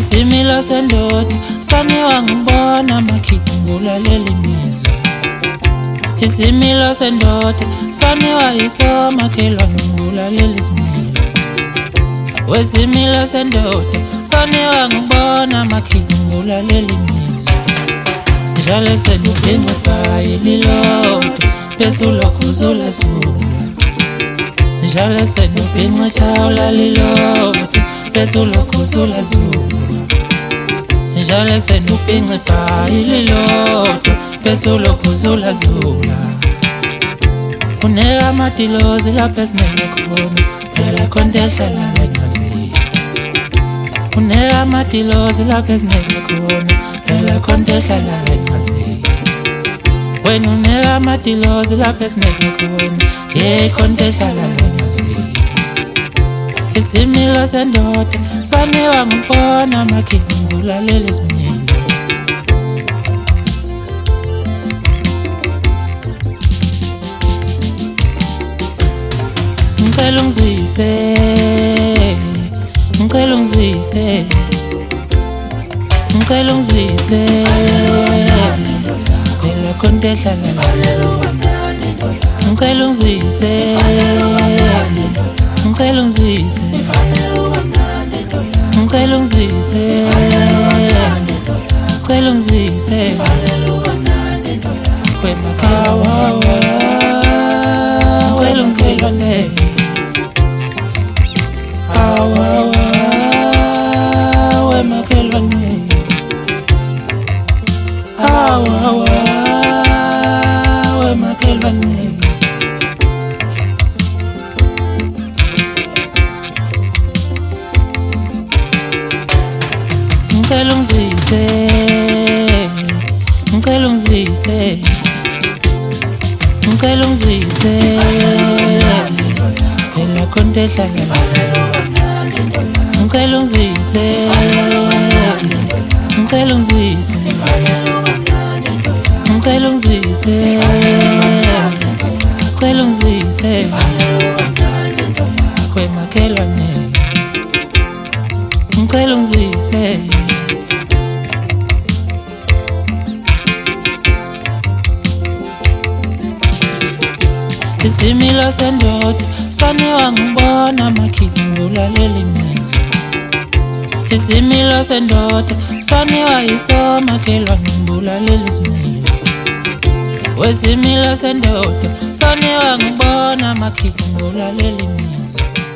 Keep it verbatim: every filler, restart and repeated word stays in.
Isimilo sendoda sani wangibona makhingula leli mizwa. Isimilo sendoda sani wayisoma khelwane ngula leli similo. Wesimilo sendoda sani wangibona makhingula leli mizwa. Njalo ekuseni ubhinca ibhayi lilodwa bese ulokhu uzulazula. Njalo ekuseni ubhinca ithawula lilodwa bese ulokhu uzulazula. Njalo ekuseni ubhinca ibhayi lilodwa bese ulokhu uzulazula. Uneka amatilozi lapho esineke khona phela khona ehlala engaziyo. Uneka amatilozi lapho esineke khona phela khona ehlala engaziyo. Wena uneka amatilozi lapho esineke khona ye khona ehlala engaziyo. Isimilo sendoda sani wangibona makhingula leli similo. Ngicela ungizwise, ngicela ungizwise, ngicela ungizwise, phela khona ehlala ngicela ungizwise, ngicela ungizwise, ngicela ungizwise, ngicela ungizwise, kwemakawa, ngicela ungizwise. Awa we makhelwane, awa we makhelwane. Ngicela ungizwise, ngicela ungizwise, ngicela ungizwise, phela khona ehlala. Ngicela ungizwise, ngicela ungizwise, ngicela ungizwise, ngicela ungizwise, kwemakhelwane, ngicela ungizwise. Isimilo sendoda sani wangibona makhingula leli mizwa. Isimilo sendoda sani wayisoma khelwane ngula leli similo. Wesimilo sendoda sani wangibona makhingula leli mizwa.